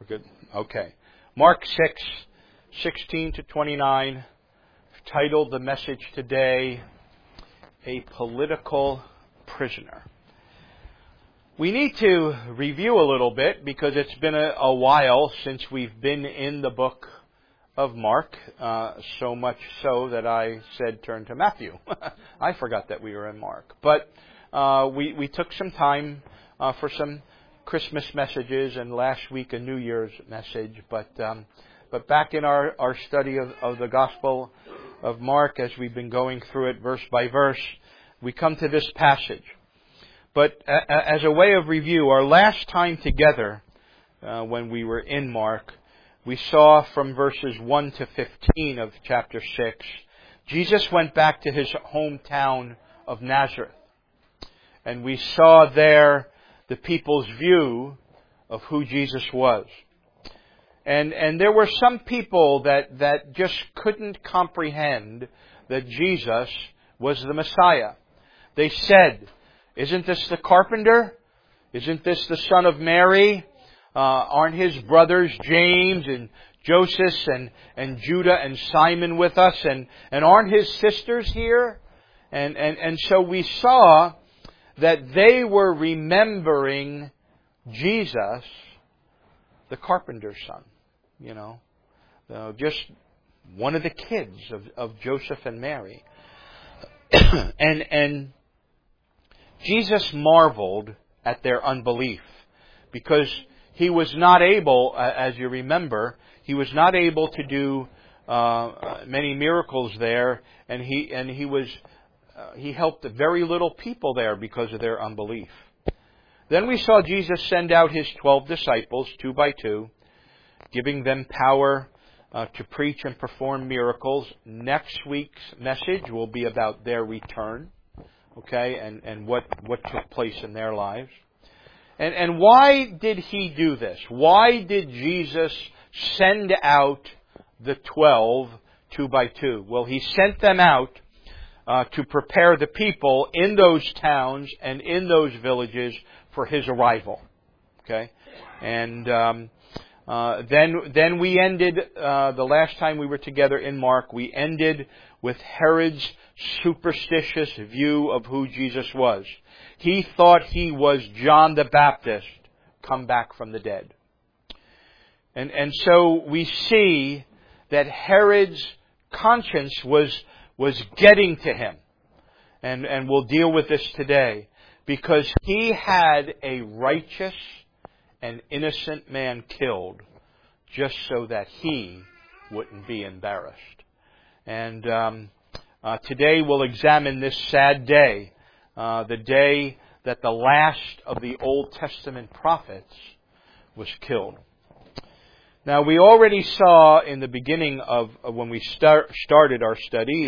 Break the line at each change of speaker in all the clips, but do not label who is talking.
We're good? Okay. Mark 6, 16 to 29. I've titled the message today, A Political Prisoner. We need to review a little bit because it's been a while since we've been in the book of Mark, so much so that I said turn to Matthew. I forgot that we were in Mark. But we took some time for some Christmas messages and last week a New Year's message. But back in our study of the Gospel of Mark, as we've been going through it verse by verse, we come to this passage. But as a way of review, our last time together, when we were in Mark, we saw from verses 1 to 15 of chapter 6, Jesus went back to his hometown of Nazareth. And we saw there the people's view of who Jesus was. And there were some people that just couldn't comprehend that Jesus was the Messiah. They said, "Isn't this the carpenter? Isn't this the son of Mary? Aren't his brothers James and Joseph and Judah and Simon with us? And aren't his sisters here?" And so we saw that they were remembering Jesus, the carpenter's son, just one of the kids of Joseph and Mary. And Jesus marveled at their unbelief because he was not able, as you remember, he was not able to do many miracles there, and he helped very little people there because of their unbelief. Then we saw Jesus send out his 12 disciples, 2 by 2, giving them power to preach and perform miracles. Next week's message will be about their return, okay, and what took place in their lives. And why did he do this? Why did Jesus send out the 12, 2 by 2? Well, he sent them out to prepare the people in those towns and in those villages for his arrival. Okay? And then we ended, the last time we were together in Mark, we ended with Herod's superstitious view of who Jesus was. He thought he was John the Baptist come back from the dead. And so we see that Herod's conscience was getting to him. And we'll deal with this today. Because he had a righteous and innocent man killed just so that he wouldn't be embarrassed. And today we'll examine this sad day, the day that the last of the Old Testament prophets was killed. Now we already saw in the beginning of when we started our study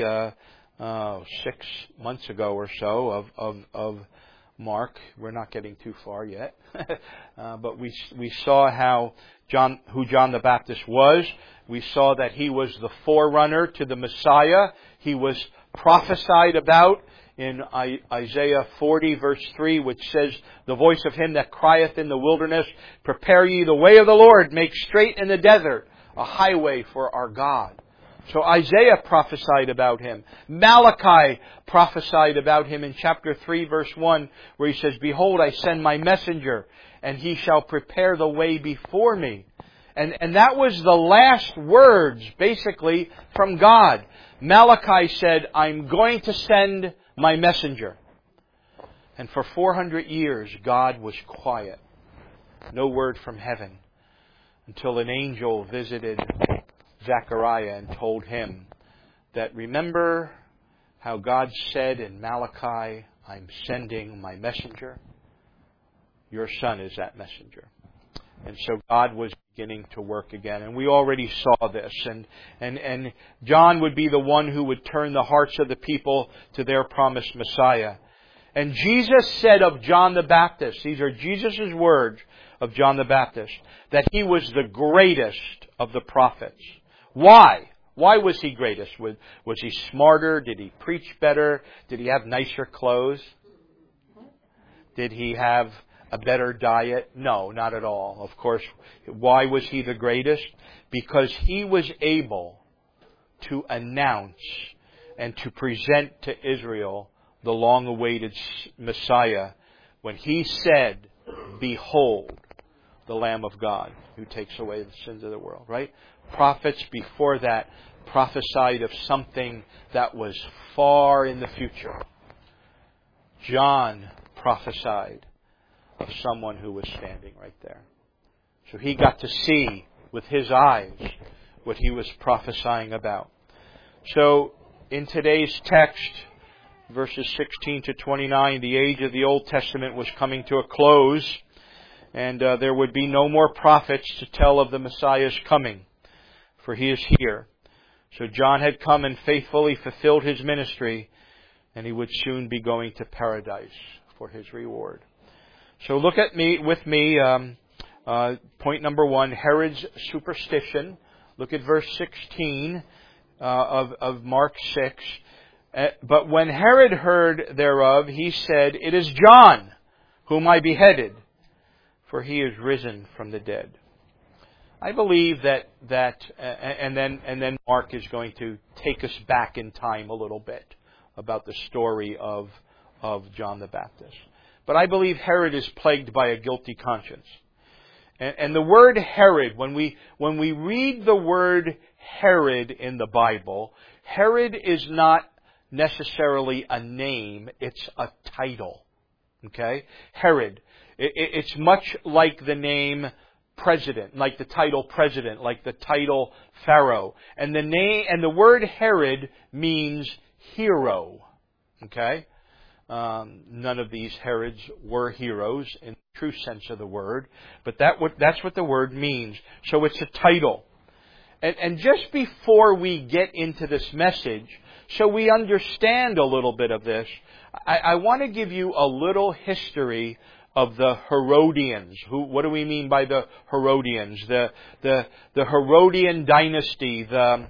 6 months ago or so of Mark. We're not getting too far yet, but we saw who John the Baptist was. We saw that he was the forerunner to the Messiah. He was prophesied about in Isaiah 40 verse 3, which says, "The voice of him that crieth in the wilderness, prepare ye the way of the Lord, make straight in the desert a highway for our God." So Isaiah prophesied about him. Malachi prophesied about him in chapter 3 verse 1, where he says, "Behold, I send my messenger, and he shall prepare the way before me." And that was the last words, basically, from God. Malachi said, "I'm going to send my messenger." And for 400 years, God was quiet. No word from heaven. Until an angel visited Zechariah and told him that, "Remember how God said in Malachi, I'm sending my messenger? Your son is that messenger." And so God was beginning to work again. And we already saw this. And John would be the one who would turn the hearts of the people to their promised Messiah. And Jesus said of John the Baptist, these are Jesus' words of John the Baptist, that he was the greatest of the prophets. Why? Why was he greatest? Was he smarter? Did he preach better? Did he have nicer clothes? Did he have a better diet? No, not at all. Of course, why was he the greatest? Because he was able to announce and to present to Israel the long-awaited Messiah when he said, "Behold, the Lamb of God who takes away the sins of the world," right? Prophets before that prophesied of something that was far in the future. John prophesied of someone who was standing right there. So he got to see with his eyes what he was prophesying about. So in today's text, verses 16 to 29, the age of the Old Testament was coming to a close, and there would be no more prophets to tell of the Messiah's coming, for he is here. So John had come and faithfully fulfilled his ministry, and he would soon be going to paradise for his reward. So look at with me, point number 1, Herod's superstition. Look at verse 16 of Mark 6. But when Herod heard thereof, he said, "It is John, whom I beheaded, for he is risen from the dead." I believe that and then Mark is going to take us back in time a little bit about the story of John the Baptist. But I believe Herod is plagued by a guilty conscience. And the word Herod, when we read the word Herod in the Bible, Herod is not necessarily a name, it's a title. Okay? Herod. It's much like the name president, like the title president, like the title Pharaoh. And the word Herod means hero. Okay? None of these Herods were heroes in the true sense of the word, but that's what the word means. So it's a title. And just before we get into this message, so we understand a little bit of this, I want to give you a little history of the Herodians. What do we mean by the Herodians? The Herodian dynasty, the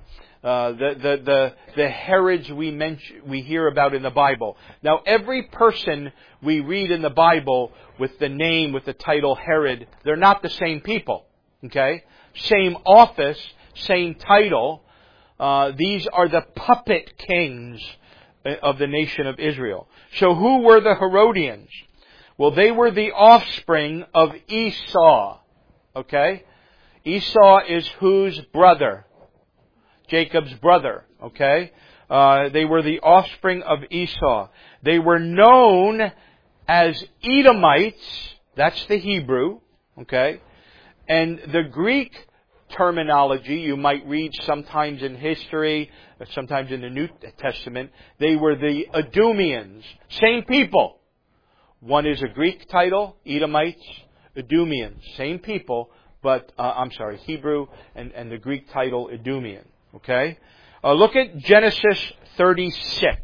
Herods we hear about in the Bible. Now, every person we read in the Bible with the name, with the title Herod, they're not the same people. Okay? Same office, same title. These are the puppet kings of the nation of Israel. So who were the Herodians? Well, they were the offspring of Esau. Okay? Esau is whose brother? Jacob's brother. Okay? They were the offspring of Esau. They were known as Edomites. That's the Hebrew. Okay? And the Greek terminology you might read sometimes in history, sometimes in the New Testament, they were the Idumeans. Same people. One is a Greek title, Edomites, Idumeans. Same people, but, Hebrew and the Greek title Idumean. Okay? Look at Genesis 36.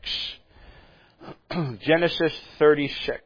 Genesis 36.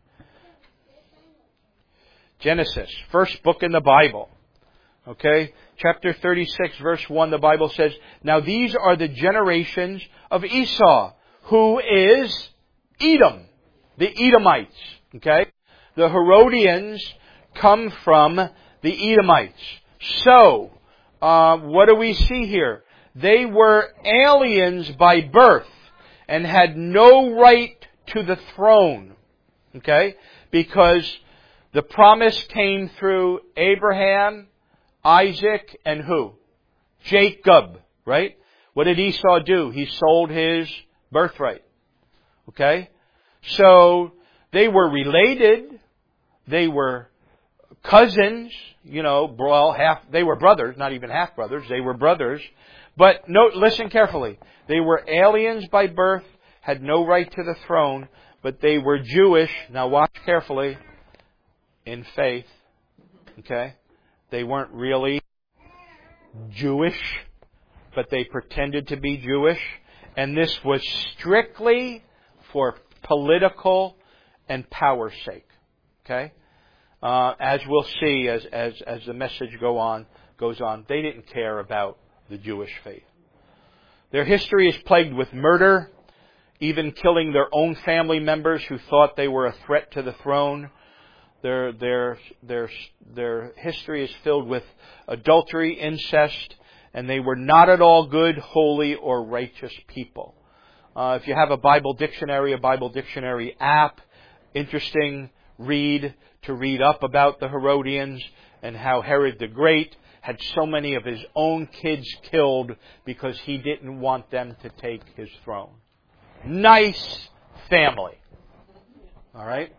Genesis, first book in the Bible. Okay? Chapter 36, verse 1, the Bible says, "Now these are the generations of Esau, who is Edom." The Edomites. Okay? The Herodians come from the Edomites. So, what do we see here? They were aliens by birth and had no right to the throne. Okay? Because the promise came through Abraham, Isaac, and who? Jacob, right? What did Esau do? He sold his birthright. Okay? So, they were related. They were cousins. They were brothers, not even half brothers. They were brothers. But listen carefully. They were aliens by birth, had no right to the throne, but they were Jewish. Now watch carefully. In faith. Okay? They weren't really Jewish, but they pretended to be Jewish. And this was strictly for political and power's sake. Okay? As we'll see as the message goes on, they didn't care about the Jewish faith. Their history is plagued with murder, even killing their own family members who thought they were a threat to the throne. Their history is filled with adultery, incest, and they were not at all good, holy, or righteous people. If you have a Bible dictionary app, interesting read to read up about the Herodians and how Herod the Great had so many of his own kids killed because he didn't want them to take his throne. Nice family. All right?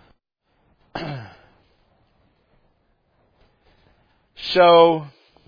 So,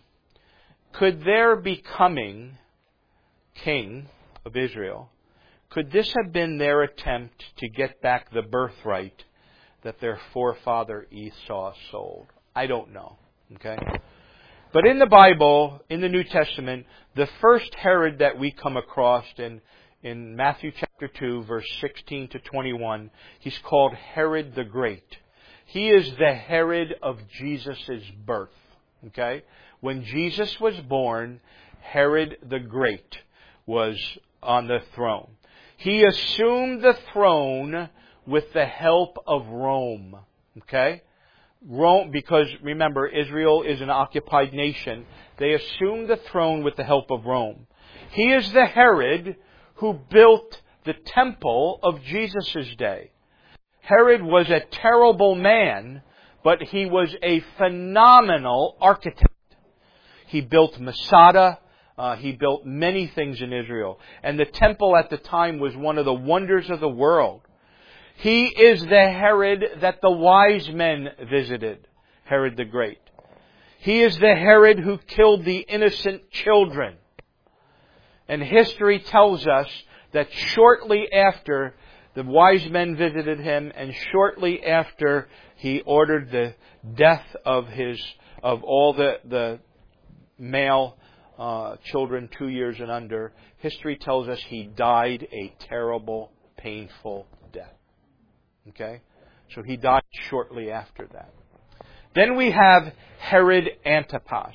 could their becoming king of Israel, could this have been their attempt to get back the birthright that their forefather Esau sold? I don't know. Okay? But in the Bible, in the New Testament, the first Herod that we come across in Matthew chapter 2, verse 16 to 21, he's called Herod the Great. He is the Herod of Jesus' birth. Okay? When Jesus was born, Herod the Great was on the throne. He assumed the throne with the help of Rome. Okay? Rome, because remember, Israel is an occupied nation. They assumed the throne with the help of Rome. He is the Herod who built the temple of Jesus' day. Herod was a terrible man, but he was a phenomenal architect. He built Masada. He built many things in Israel. And the temple at the time was one of the wonders of the world. He is the Herod that the wise men visited, Herod the Great. He is the Herod who killed the innocent children. And history tells us that shortly after the wise men visited him, and shortly after he ordered the death of all the male children 2 years and under, history tells us he died a terrible, painful death. Okay? So he died shortly after that. Then we have Herod Antipas.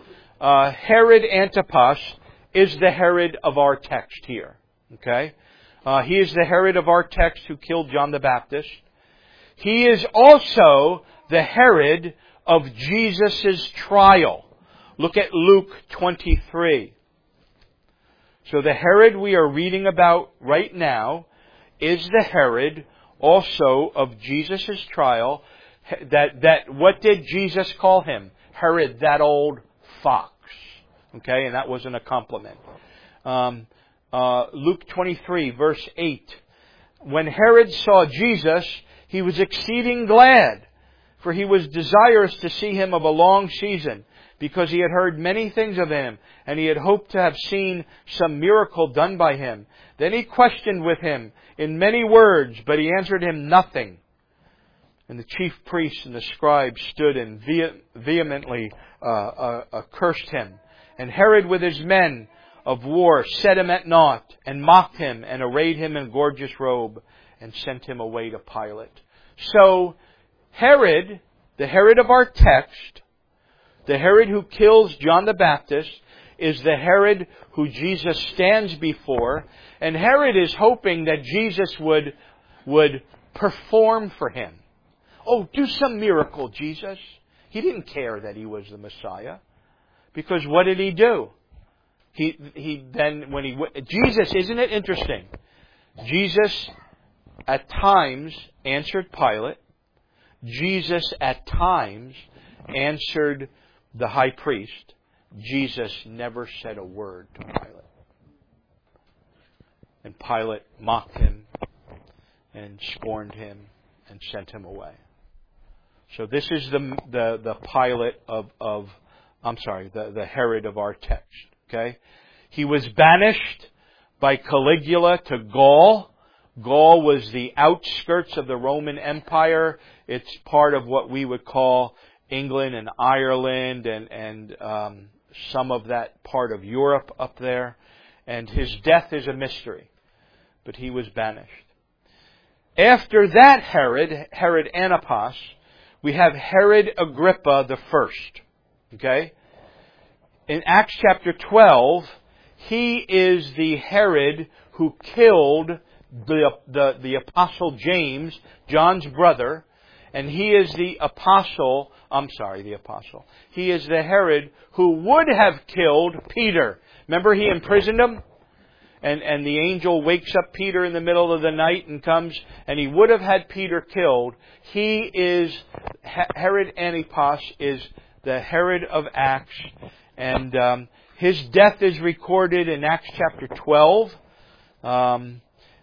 Herod Antipas is the Herod of our text here. Okay? He is the Herod of our text who killed John the Baptist. He is also the Herod of Jesus' trial. Look at Luke 23. So the Herod we are reading about right now is the Herod also of Jesus' trial. That what did Jesus call him? Herod, that old fox. Okay, and that wasn't a compliment. Luke 23, verse 8. When Herod saw Jesus, he was exceeding glad, for he was desirous to see him of a long season, because he had heard many things of him, and he had hoped to have seen some miracle done by him. Then he questioned with him in many words, but he answered him nothing. And the chief priests and the scribes stood and vehemently cursed him. And Herod with his men of war set him at naught, and mocked him, and arrayed him in a gorgeous robe, and sent him away to Pilate. So, Herod, the Herod of our text, the Herod who kills John the Baptist, is the Herod who Jesus stands before, and Herod is hoping that Jesus would perform for him. Oh, do some miracle, Jesus. He didn't care that he was the Messiah. Because what did he do? Jesus, isn't it interesting? Jesus at times answered Pilate. Jesus at times answered the high priest. Jesus never said a word to Pilate. And Pilate mocked him and scorned him and sent him away. So this is the Pilate the Herod of our text. Okay? He was banished by Caligula to Gaul. Gaul was the outskirts of the Roman Empire. It's part of what we would call England and Ireland and some of that part of Europe up there. And his death is a mystery. But he was banished. After that Herod Antipas, we have Herod Agrippa the First. Okay? In Acts chapter 12, he is the Herod who killed the Apostle James, John's brother, And he is the He is the Herod who would have killed Peter. Remember, he imprisoned him? And the angel wakes up Peter in the middle of the night and comes, and he would have had Peter killed. Herod Antipas is the Herod of Acts, and his death is recorded in Acts chapter 12. In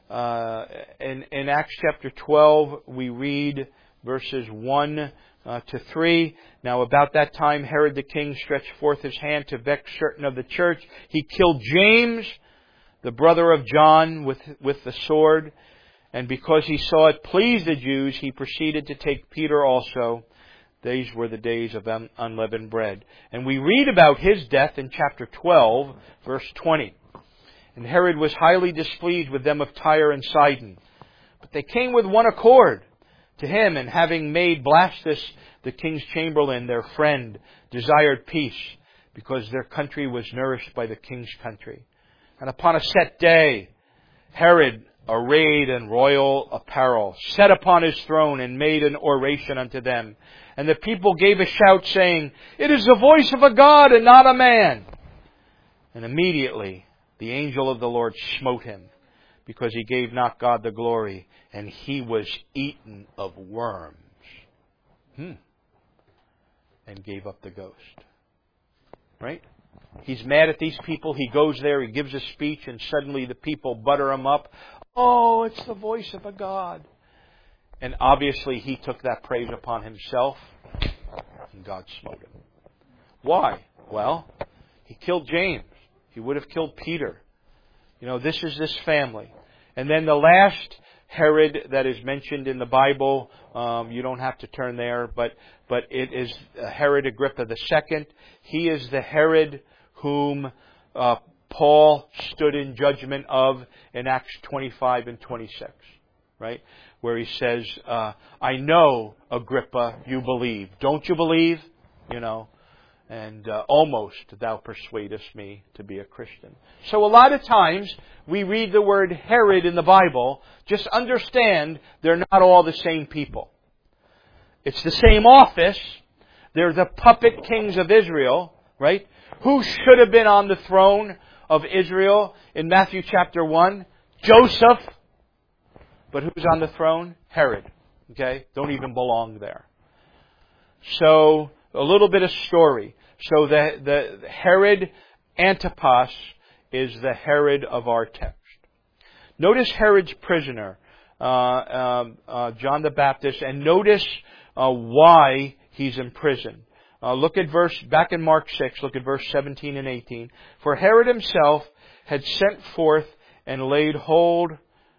Acts chapter 12, we read verses 1 to 3. Now about that time, Herod the king stretched forth his hand to vex certain of the church. He killed James, the brother of John, with the sword. And because he saw it pleased the Jews, he proceeded to take Peter also. These were the days of unleavened bread. And we read about his death in chapter 12, verse 20. And Herod was highly displeased with them of Tyre and Sidon. But they came with one accord to him, and having made Blastus, the king's chamberlain, their friend, desired peace, because their country was nourished by the king's country. And upon a set day, Herod, arrayed in royal apparel, sat upon his throne and made an oration unto them. And the people gave a shout, saying, "It is the voice of a God and not a man." And immediately the angel of the Lord smote him, because he gave not God the glory, and he was eaten of worms. And gave up the ghost. Right? He's mad at these people. He goes there, he gives a speech, and suddenly the people butter him up. Oh, it's the voice of a God. And obviously he took that praise upon himself, and God smote him. Why? Well, he killed James. He would have killed Peter. This is this family. And then the last Herod that is mentioned in the Bible, you don't have to turn there, but it is Herod Agrippa II. He is the Herod whom Paul stood in judgment of in Acts 25 and 26, right? Where he says, I know, Agrippa, you believe. Don't you believe? And almost thou persuadest me to be a Christian. So a lot of times we read the word Herod in the Bible, just understand they're not all the same people. It's the same office. They're the puppet kings of Israel, right? Who should have been on the throne of Israel in Matthew chapter 1? Joseph. But who's on the throne? Herod. Okay? Don't even belong there. So, a little bit of story. So the Herod Antipas is the Herod of our text. Notice Herod's prisoner, John the Baptist, and notice why he's in prison. Look at back in Mark 6, look at verse 17 and 18. For Herod himself had sent forth and laid hold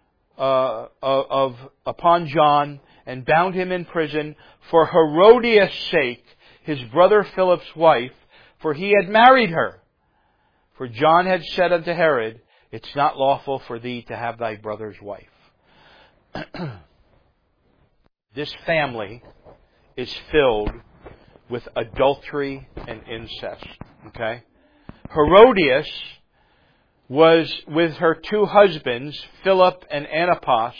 upon John and bound him in prison for Herodias' sake, his brother Philip's wife, for he had married her. For John had said unto Herod, It's not lawful for thee to have thy brother's wife. This family is filled with adultery and incest. Okay? Herodias was with her two husbands, Philip and Antipas.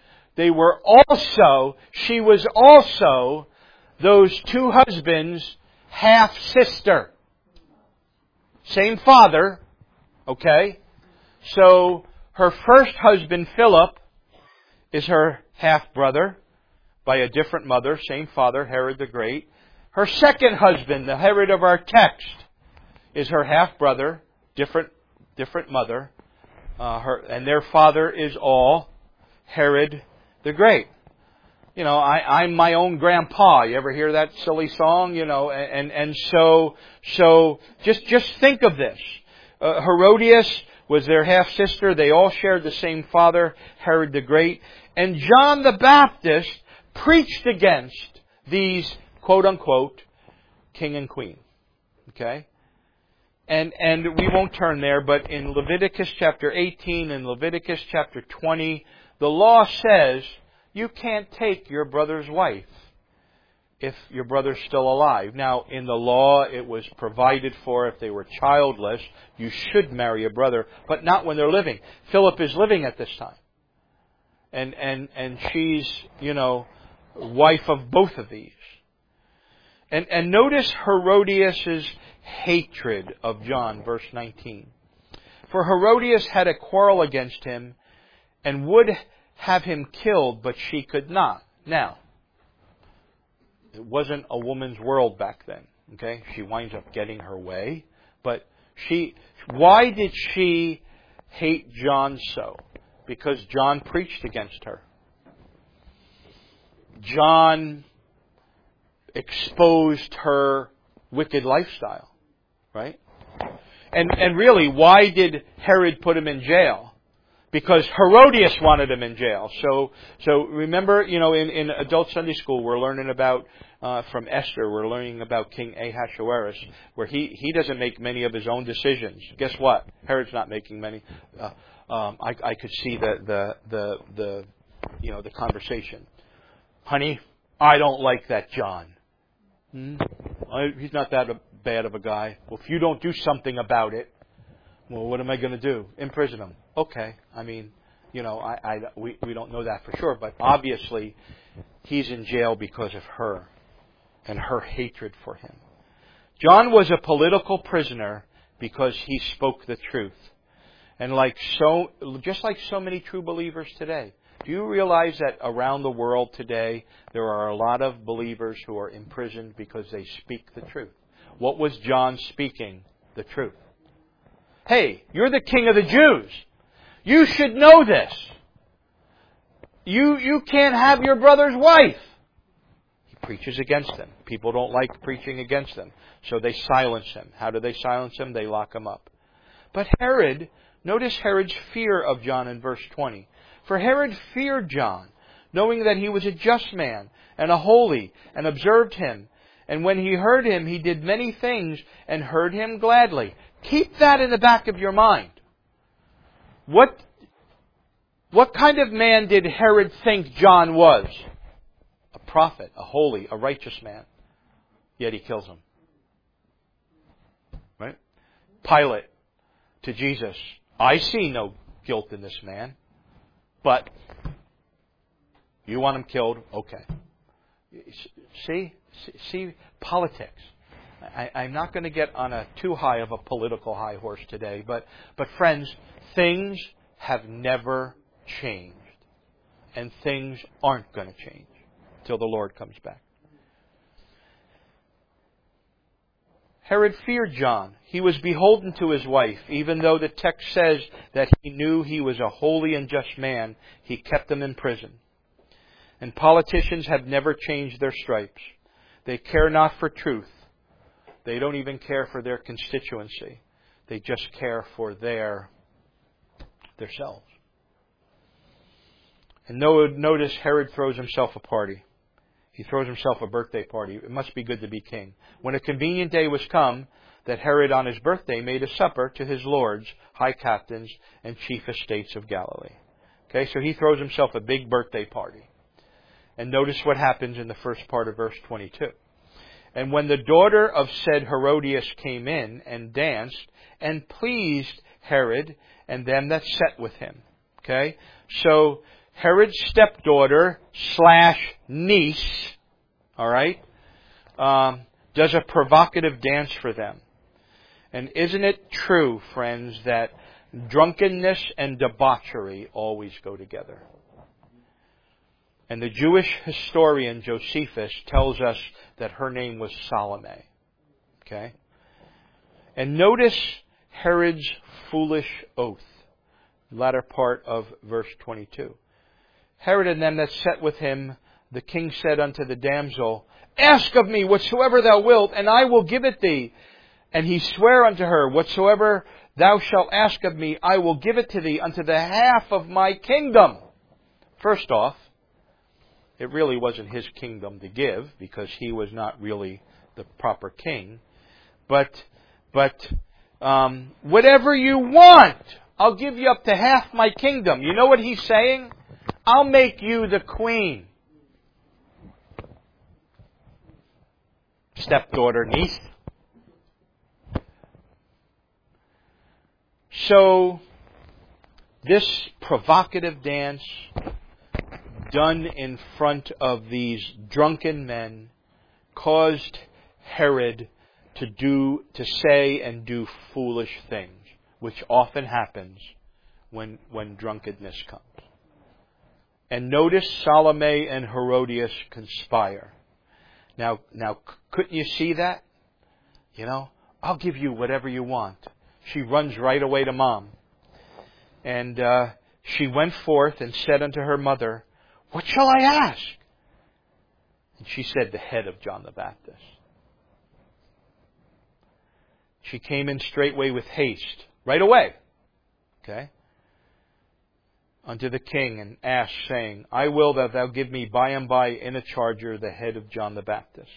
She was also those two husbands' half-sister. Same father, okay? So her first husband, Philip, is her half-brother by a different mother, same father, Herod the Great. Her second husband, the Herod of our text, is her half-brother, different mother. And their father is all Herod the Great. I'm my own grandpa. You ever hear that silly song? And so just think of this. Herodias was their half-sister. They all shared the same father, Herod the Great. And John the Baptist preached against these, quote-unquote, king and queen. Okay? And we won't turn there, but in Leviticus chapter 18 and Leviticus chapter 20, the law says you can't take your brother's wife if your brother's still alive. Now, in the law, it was provided for if they were childless, you should marry a brother, but not when they're living. Philip is living at this time. And she's, wife of both of these. And notice Herodias' hatred of John, verse 19. For Herodias had a quarrel against him and would have him killed, but she could not. Now, it wasn't a woman's world back then. Okay? She winds up getting her way. But why did she hate John so? Because John preached against her. John exposed her wicked lifestyle. Right? And really, why did Herod put him in jail? Because Herodias wanted him in jail. So remember, in adult Sunday school, we're learning about, from Esther, we're learning about King Ahasuerus, where he doesn't make many of his own decisions. Guess what? Herod's not making many. I could see the conversation. Honey, I don't like that John. He's not that bad of a guy. Well, if you don't do something about it, well, what am I going to do? Imprison him. Okay. I mean, we don't know that for sure, but obviously he's in jail because of her and her hatred for him. John was a political prisoner because he spoke the truth. And just like so many true believers today. Do you realize that around the world today there are a lot of believers who are imprisoned because they speak the truth? What was John speaking? The truth. Hey, you're the king of the Jews. You should know this. You can't have your brother's wife. He preaches against them. People don't like preaching against them. So they silence him. How do they silence him? They lock him up. But Herod, notice Herod's fear of John in verse 20. For Herod feared John, knowing that he was a just man and a holy, and observed him. And when he heard him, he did many things and heard him gladly. Keep that in the back of your mind. What kind of man did Herod think John was? A prophet, a holy, a righteous man. Yet he kills him. Right? Pilate to Jesus, I see no guilt in this man, but you want him killed? Okay. See politics. I'm not going to get on a too high of a political high horse today, but friends, things have never changed. And things aren't going to change till the Lord comes back. Herod feared John. He was beholden to his wife. Even though the text says that he knew he was a holy and just man, he kept him in prison. And politicians have never changed their stripes. They care not for truth. They don't even care for their constituency. They just care for themselves. And notice Herod throws himself a party. He throws himself a birthday party. It must be good to be king. When a convenient day was come, that Herod on his birthday made a supper to his lords, high captains, and chief estates of Galilee. Okay, so he throws himself a big birthday party. And notice what happens in the first part of verse 22. And when the daughter of said Herodias came in and danced and pleased Herod and them that sat with him. Okay, so Herod's stepdaughter / niece, all right, does a provocative dance for them. And isn't it true, friends, that drunkenness and debauchery always go together? And the Jewish historian Josephus tells us that her name was Salome. Okay? And notice Herod's foolish oath, latter part of verse 22. Herod and them that sat with him, the king said unto the damsel, Ask of me whatsoever thou wilt, and I will give it thee. And he sware unto her, Whatsoever thou shalt ask of me, I will give it to thee unto the half of my kingdom. First off, it really wasn't his kingdom to give, because he was not really the proper king. But whatever you want, I'll give you up to half my kingdom. You know what he's saying? I'll make you the queen. Stepdaughter, niece. So, this provocative dance done in front of these drunken men caused Herod to say and do foolish things, which often happens when drunkenness comes. And notice Salome and Herodias conspire. Now, couldn't you see that? I'll give you whatever you want. She runs right away to Mom. And she went forth and said unto her mother, What shall I ask? And she said, The head of John the Baptist. She came in straightway with haste, right away, unto the king, and asked, saying, I will that thou give me by and by in a charger the head of John the Baptist.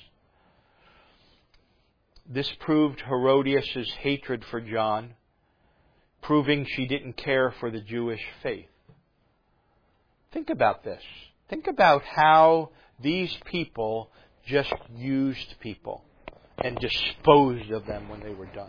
This proved Herodias' hatred for John, proving she didn't care for the Jewish faith. Think about this. Think about how these people just used people and disposed of them when they were done.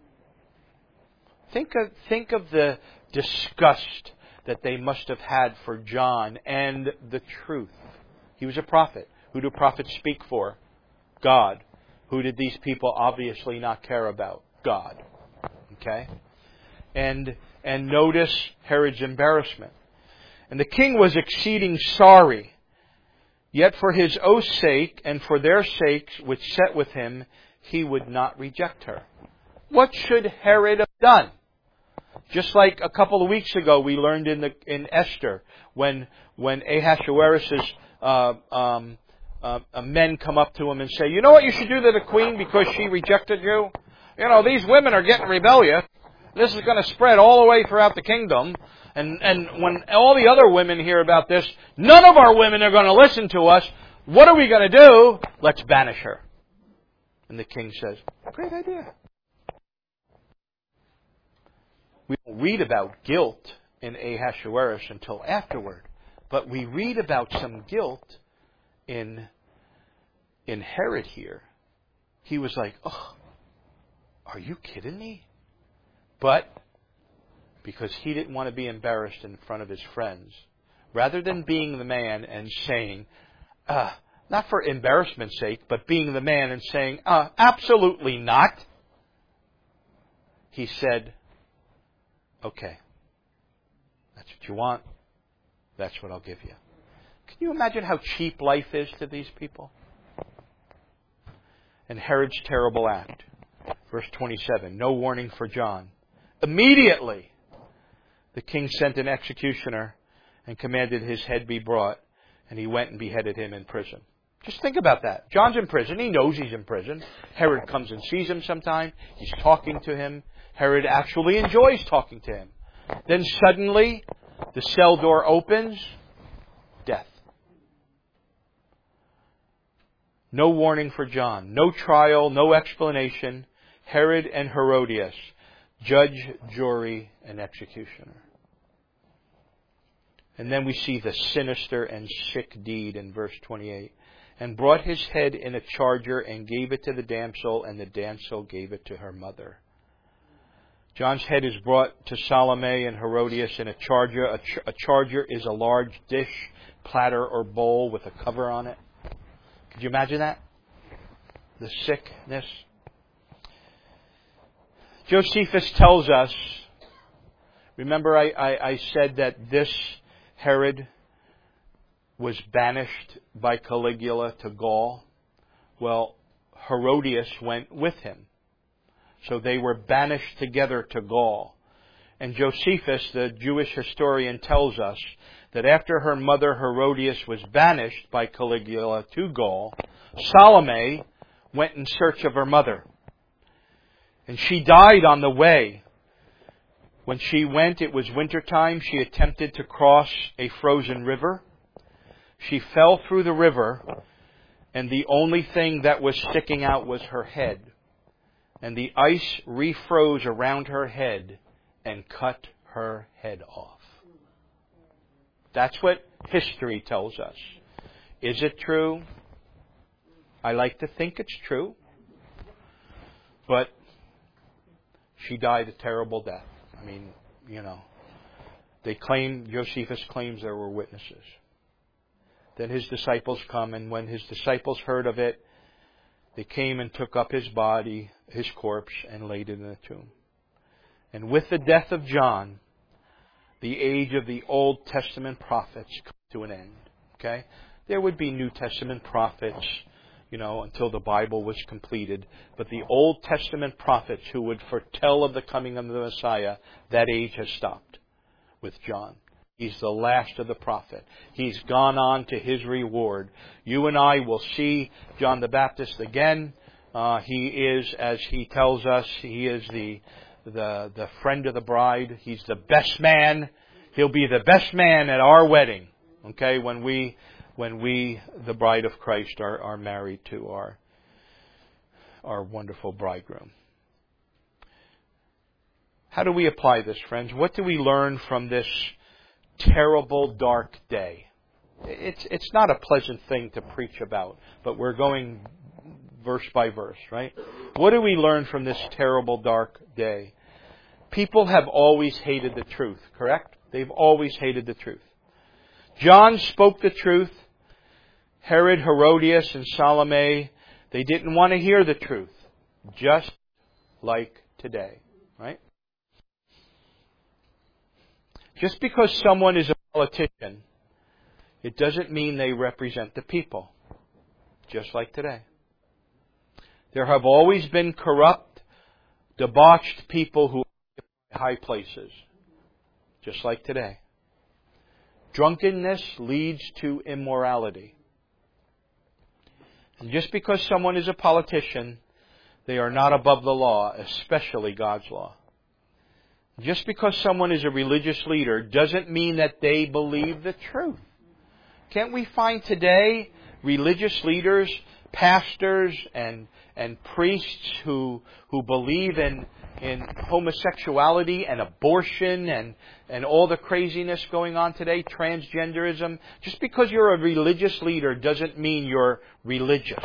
Think of the disgust that they must have had for John and the truth. He was a prophet. Who do prophets speak for? God. Who did these people obviously not care about? God. Okay? And notice Herod's embarrassment. And the king was exceeding sorry. Yet for his oath's sake and for their sakes which sat with him, he would not reject her. What should Herod have done? Just like a couple of weeks ago we learned in Esther, when Ahasuerus' men come up to him and say, you know what you should do to the queen because she rejected you? These women are getting rebellious. This is going to spread all the way throughout the kingdom. And when all the other women hear about this, none of our women are going to listen to us. What are we going to do? Let's banish her. And the king says, great idea. We don't read about guilt in Ahasuerus until afterward. But we read about some guilt in Herod here. He was like, are you kidding me? But because he didn't want to be embarrassed in front of his friends, rather than being the man and saying, not for embarrassment's sake, but being the man and saying, absolutely not, he said, okay, that's what you want. That's what I'll give you. Can you imagine how cheap life is to these people? And Herod's terrible act. Verse 27, no warning for John. Immediately, the king sent an executioner and commanded his head be brought, and he went and beheaded him in prison. Just think about that. John's in prison. He knows he's in prison. Herod comes and sees him sometime. He's talking to him. Herod actually enjoys talking to him. Then suddenly, the cell door opens. Death. No warning for John. No trial. No explanation. Herod and Herodias, judge, jury, and executioner. And then we see the sinister and sick deed in verse 28. And brought his head in a charger and gave it to the damsel, and the damsel gave it to her mother. John's head is brought to Salome and Herodias in a charger. A charger is a large dish, platter, or bowl with a cover on it. Could you imagine that? The sickness. Josephus tells us, remember I said that this Herod was banished by Caligula to Gaul? Well, Herodias went with him. So they were banished together to Gaul. And Josephus, the Jewish historian, tells us that after her mother Herodias was banished by Caligula to Gaul, Salome went in search of her mother. And she died on the way. When she went, it was wintertime. She attempted to cross a frozen river. She fell through the river, and the only thing that was sticking out was her head. And the ice refroze around her head and cut her head off. That's what history tells us. Is it true? I like to think it's true. But she died a terrible death. I mean, Josephus claims there were witnesses. Then His disciples come, and when His disciples heard of it, they came and took up His body, His corpse, and laid it in the tomb. And with the death of John, the age of the Old Testament prophets come to an end. Okay? There would be New Testament prophets, until the Bible was completed. But the Old Testament prophets who would foretell of the coming of the Messiah, that age has stopped with John. He's the last of the prophet. He's gone on to his reward. You and I will see John the Baptist again. He is, as he tells us, he is the friend of the bride. He's the best man. He'll be the best man at our wedding. Okay, when we, the bride of Christ, are married to our wonderful bridegroom. How do we apply this, friends? What do we learn from this terrible, dark day? It's not a pleasant thing to preach about, but we're going verse by verse, right? What do we learn from this terrible, dark day? People have always hated the truth, correct? They've always hated the truth. John spoke the truth. Herod, Herodias, and Salome, they didn't want to hear the truth, just like today, right? Just because someone is a politician, it doesn't mean they represent the people, just like today. There have always been corrupt, debauched people who occupy high places, just like today. Drunkenness leads to immorality. And just because someone is a politician, they are not above the law, especially God's law. Just because someone is a religious leader doesn't mean that they believe the truth. Can't we find today religious leaders, pastors, and priests who believe in homosexuality and abortion and all the craziness going on today, transgenderism? Just because you're a religious leader doesn't mean you're religious.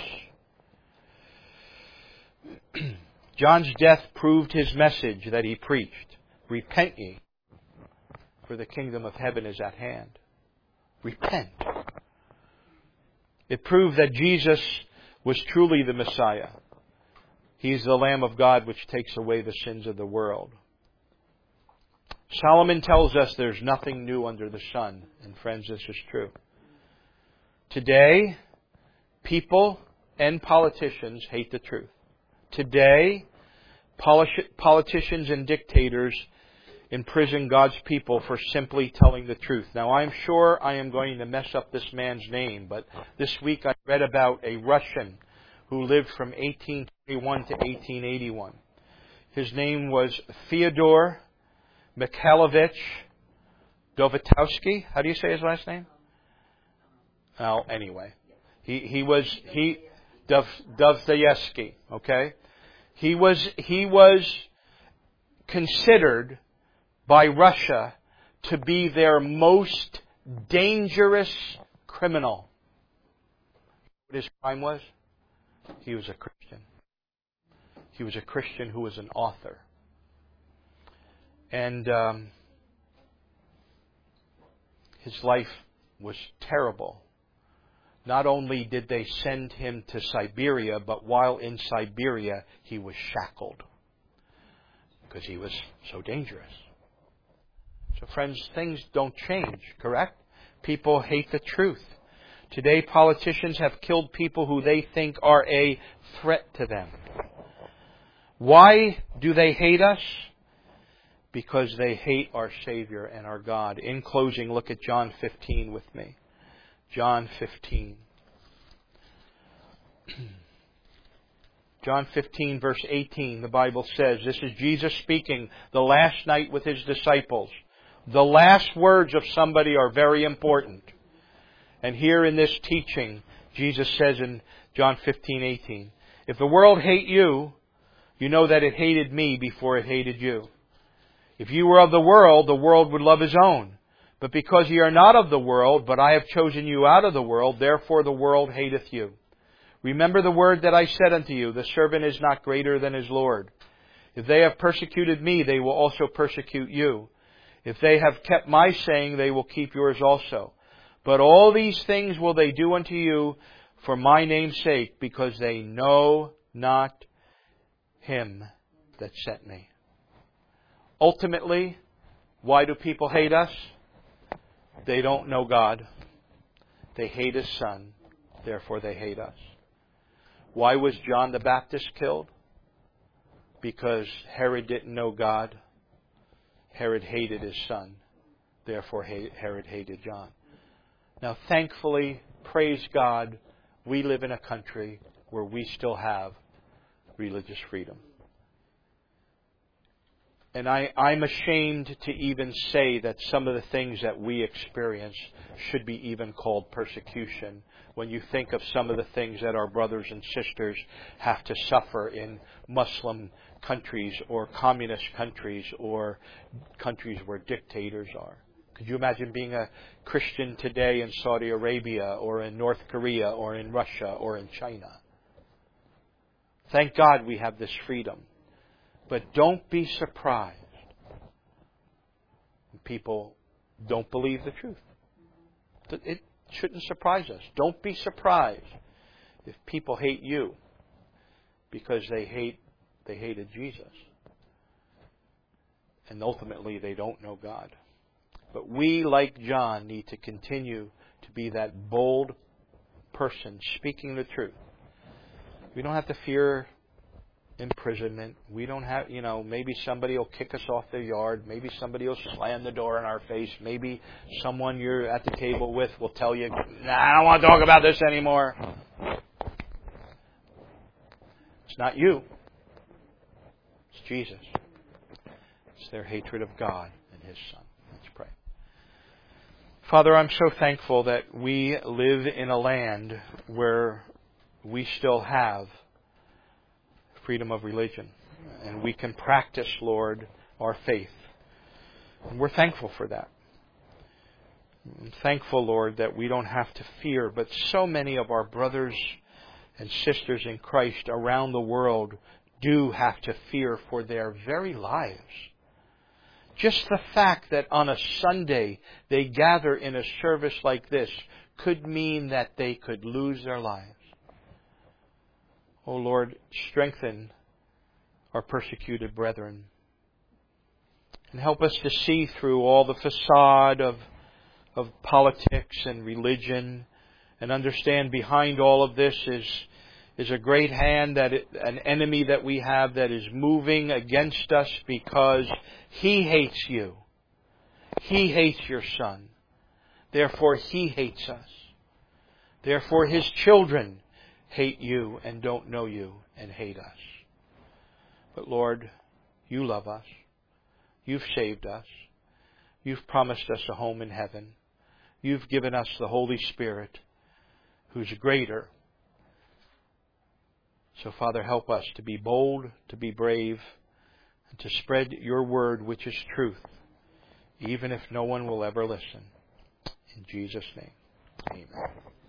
John's death proved his message that he preached. Repent ye, for the kingdom of heaven is at hand. Repent. It proved that Jesus was truly the Messiah. He's the Lamb of God which takes away the sins of the world. Solomon tells us there's nothing new under the sun. And friends, this is true. Today, people and politicians hate the truth. Today, politicians and dictators imprison God's people for simply telling the truth. Now, I'm sure I am going to mess up this man's name, but this week I read about a Russian who lived from 1821 to 1881. His name was Fyodor Mikhailovich Dovitowsky. How do you say his last name? Oh, anyway. Dostoevsky, okay? He was considered by Russia to be their most dangerous criminal. What his crime was? He was a Christian. He was a Christian who was an author. And his life was terrible. Not only did they send him to Siberia, but while in Siberia, he was shackled. Because he was so dangerous. So friends, things don't change, correct? People hate the truth. Today, politicians have killed people who they think are a threat to them. Why do they hate us? Because they hate our Savior and our God. In closing, look at John 15 with me. John 15. John 15, verse 18, the Bible says, this is Jesus speaking the last night with His disciples. The last words of somebody are very important. And here in this teaching, Jesus says in John 15:18, if the world hate you, you know that it hated me before it hated you. If you were of the world would love his own. But because ye are not of the world, but I have chosen you out of the world, therefore the world hateth you. Remember the word that I said unto you, the servant is not greater than his Lord. If they have persecuted me, they will also persecute you. If they have kept my saying, they will keep yours also. But all these things will they do unto you for my name's sake, because they know not Him that sent me. Ultimately, why do people hate us? They don't know God. They hate His Son. Therefore they hate us. Why was John the Baptist killed? Because Herod didn't know God. Herod hated his son. Therefore Herod hated John. Now thankfully, praise God, we live in a country where we still have religious freedom. And I'm ashamed to even say that some of the things that we experience should be even called persecution, when you think of some of the things that our brothers and sisters have to suffer in Muslim countries or communist countries or countries where dictators are. Could you imagine being a Christian today in Saudi Arabia or in North Korea or in Russia or in China? Thank God we have this freedom. But don't be surprised when people don't believe the truth. It shouldn't surprise us. Don't be surprised if people hate you because they hated Jesus. And ultimately they don't know God. But we, like John, need to continue to be that bold person speaking the truth. We don't have to fear imprisonment. We don't have, maybe somebody will kick us off their yard. Maybe somebody will slam the door in our face. Maybe someone you're at the table with will tell you, nah, I don't want to talk about this anymore. It's not you. It's Jesus. It's their hatred of God and His Son. Let's pray. Father, I'm so thankful that we live in a land where we still have freedom of religion. And we can practice, Lord, our faith. And we're thankful for that. I'm thankful, Lord, that we don't have to fear, but so many of our brothers and sisters in Christ around the world do have to fear for their very lives. Just the fact that on a Sunday they gather in a service like this could mean that they could lose their lives. Oh Lord, strengthen our persecuted brethren. And help us to see through all the facade of politics and religion and understand behind all of this is a great hand, an enemy that we have that is moving against us because he hates you. He hates your Son. Therefore he hates us. Therefore his children hate you and don't know you and hate us. But Lord, you love us. You've saved us. You've promised us a home in heaven. You've given us the Holy Spirit, who's greater. So Father, help us to be bold, to be brave, and to spread your word, which is truth, even if no one will ever listen. In Jesus' name, amen.